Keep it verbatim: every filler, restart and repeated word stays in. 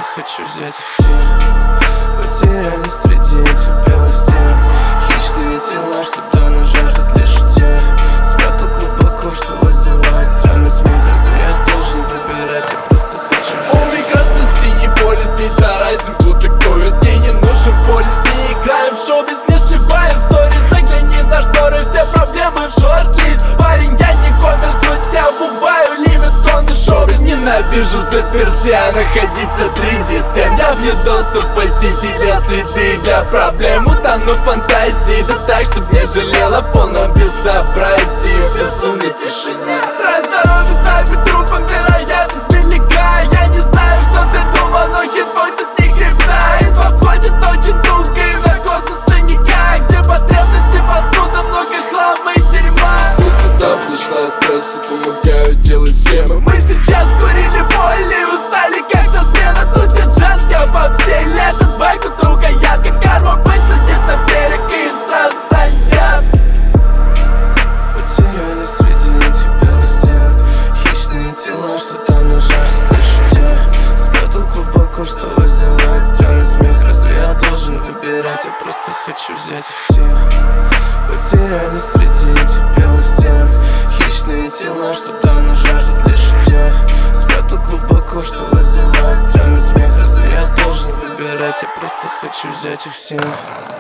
хочу взять их всех. Потерялись среди этих белых стен. Хищные тела, что давно жаждут лишь утех. Спрятал глубоко, что вызывает странный смех. Разве я должен выбирать, я просто хочу взять Он их всех. красно-синий полис, бить за райзинг, будто ковид. Мне не нужен полис, не играем в шоу, без не сливаем сторис. Загляни за шторы, все проблемы в шорт-лист. Парень, я не коммерс, хоть я бываю лимит конный шоурис. Ненавижу заперти, а находиться среди стен. Я вне доступа сети для среды, для проблем. Утону в фантазии, да так, чтоб не жалела. В полном безобразии, в безумной тишине. Трать здоровье, снайпер трупом, вероятность велика. Я не знаю, что ты думал, но хитбой тут не крипта. Инфа входит очень туго, и на космоса никак. Где потребности постуда, много хлама и дерьма. Все туда пришла, стрессы помогают делать схемы. Мы сейчас курили боль и устали, как со смена. Тут сержантка по всей лето, с байку друга ядка. Карма высадит на берег, и им сразу станет ясно. Потерялись среди этих белых стен. Хищные тела, что давно жаждут лишь утех. Спрятал глубоко, что вызывает странный смех. Разве я должен выбирать, я просто хочу взять их всех. Потерялись среди этих белых стен. Хищные тела, что давно жаждут лишь утех. Спрятал глубоко, что вызывает странный смех. Разве я должен выбирать, я просто хочу взять их всех.